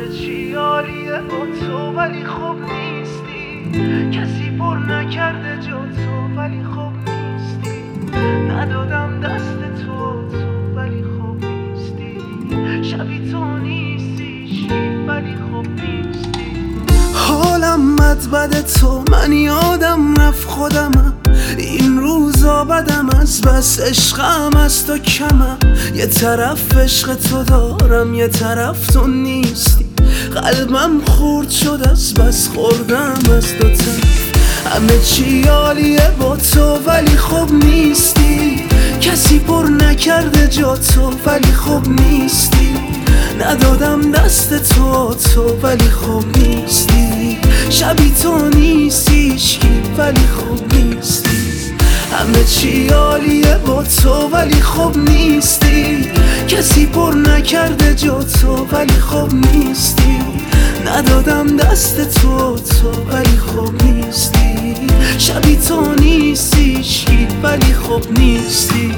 چی عالیه با تو ولی خوب نیستی. کسی پر نکرده جا تو ولی خوب نیستی. ندادم دست تو ولی خوب نیستی. شبی تو نیستی ولی خوب نیستی. حالم بد تو، من یادم رفت خودمم. این روزا بدم از بس عشقم از تو کمم. یه طرف عشق تو دارم یه طرف تو نیستی. قلبم خورد شد از بس خوردم از دو طرف. همه چی عالیه با تو ولی خوب نیستی. کسی پر نکرده جا تو ولی خوب نیستی. ندادم دست تو ولی خوب نیستی. شبی تو نیستی هیچکی ولی خوب نیستی. همه چی عالیه با تو ولی خوب نیستی. کسی پر نکرده جا تو ولی خوب نیستی. ندادم دست تو ولی خوب نیستی. شبی تو نیستی هیچکی ولی خوب نیستی.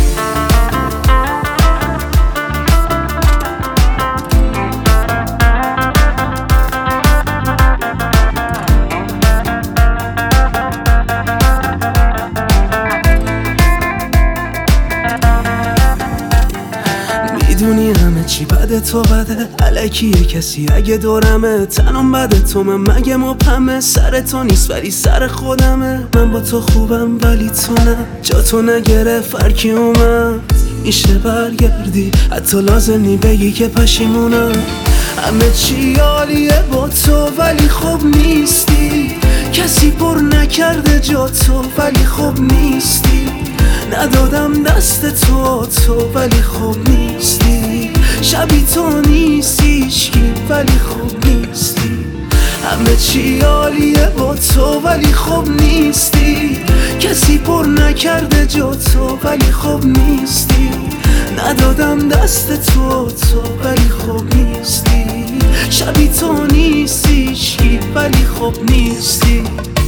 میدونی همه چی بده تو بده الکیه. کسی اگه دورمه تنم بده تو، من مگه مبهمه. سر تو نیست ولی سر خودمه. من با تو خوبم ولی تو نه. جا تو نگره فرکی اومد. میشه برگردی حتی لازم نی بگی که پشیمونم. همه چی عالیه با تو ولی خوب نیستی. کسی پر نکرده جا تو ولی خوب نیستی. ندادم دست تو ولی خوب نیستی. شبی تو نیستی هیچکی ولی خوب نیستی. همه چی عالیه با تو ولی خوب نیستی. کسی پر نکرده جا تو ولی خوب نیستی. ندادم دست تو ولی خوب نیستی. شبی تو نیستی هیچکی ولی خوب نیستی.